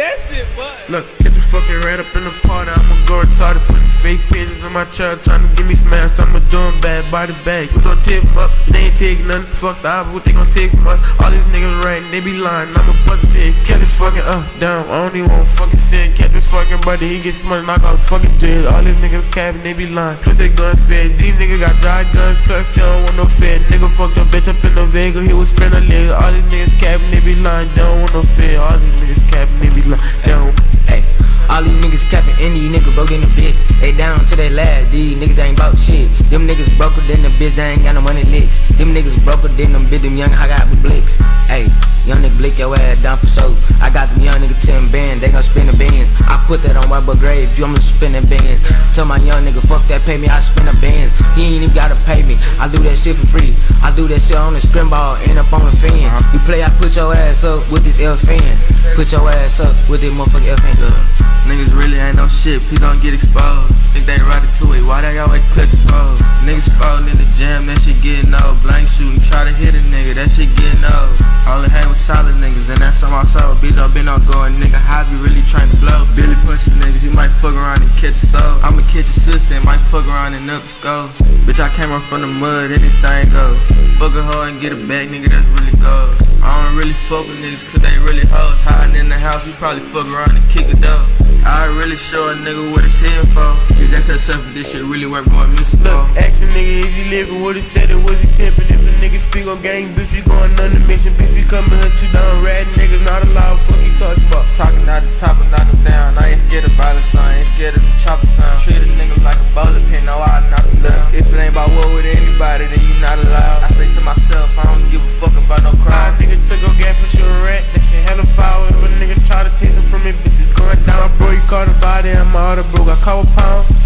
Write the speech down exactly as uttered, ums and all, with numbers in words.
that shit, but look, get the fucking rat up in the party. I'ma go retarded, putting fake pictures on my child, trying to get me smashed. I'ma do them bad by the bag. We gon' take them up, they ain't taking nothing. Fuck the opposite, what they gon' take from us? All these niggas rank, they be lying. I'ma bust his head, kept this fucking up, down. I don't even want fucking sin. Kept this fucking buddy, he get smart, knock out his fucking dread. All these niggas capping, they be lying. Plus they gun fed. These niggas got dry guns, plus they don't want no fed. Nigga fucked up bitch up in the Vega, he was spin a leg. All these niggas capping, they be lying. They don't want no fed. All these niggas capping, they be lying. They don't. Hey, all these niggas capping, any nigga broke in the bitch. They down to that last, these niggas ain't bout shit. Them niggas broker than the bitch, they ain't got no money licks. Them niggas broker than them bitch, them young, I got the blicks. Hey, young nigga blick your ass down for show. I got them young nigga ten band, they gon' spin the bands. I put that on my butt grave, you I'ma spin the bands. Tell my young nigga, fuck that, pay me, I spin the bands. He ain't even gotta pay me, I do that shit for free. I do that shit on the scrim ball, end up on the fan. You play, I put your ass up with this L fan. Put your ass up with this motherfucking L fan. Niggas really ain't no shit, please don't get exposed. Think they right to it, why they always clutch the ball? Niggas falling in the jam, that shit getting old. Blank shooting, try to hit a nigga, that shit getting old. Only hang with solid niggas, and that's something I saw. Bitch, I been on going, nigga, how be really trying to blow? Billy punching niggas, he might fuck around and catch a soul. I'ma catch a sister and might fuck around and up the skull. Bitch, I came up from the mud, anything go. Fuck a hoe and get a back, nigga, that's really gold. I don't really fuck with niggas cause they really hoes. Hiding in the house, we probably fuck around and kick a door. I really show a nigga what it's here for. Just ask yourself if this shit really worth going missing for. Look, ask a nigga, is he living? What he said it was he tipping? If a nigga speak on gang, bitch, you going on the mission. Bitch, you coming here too down, rat niggas not allowed. Fuck you talking about? Talking out his top and knock him down. I ain't scared of violence, son. I ain't scared of the chopper sound. Treat a nigga like a bowling pin, no, I knock him down. If it ain't about war with anybody, then you not allowed. I say to myself, I don't give a fuck about no crime. Nigga took a gap, put you a rat. That shit hella foul. If a nigga try to take it from me, bitch, it's going down. My bro, you caught a body, I'm my auto broke. I call a pound.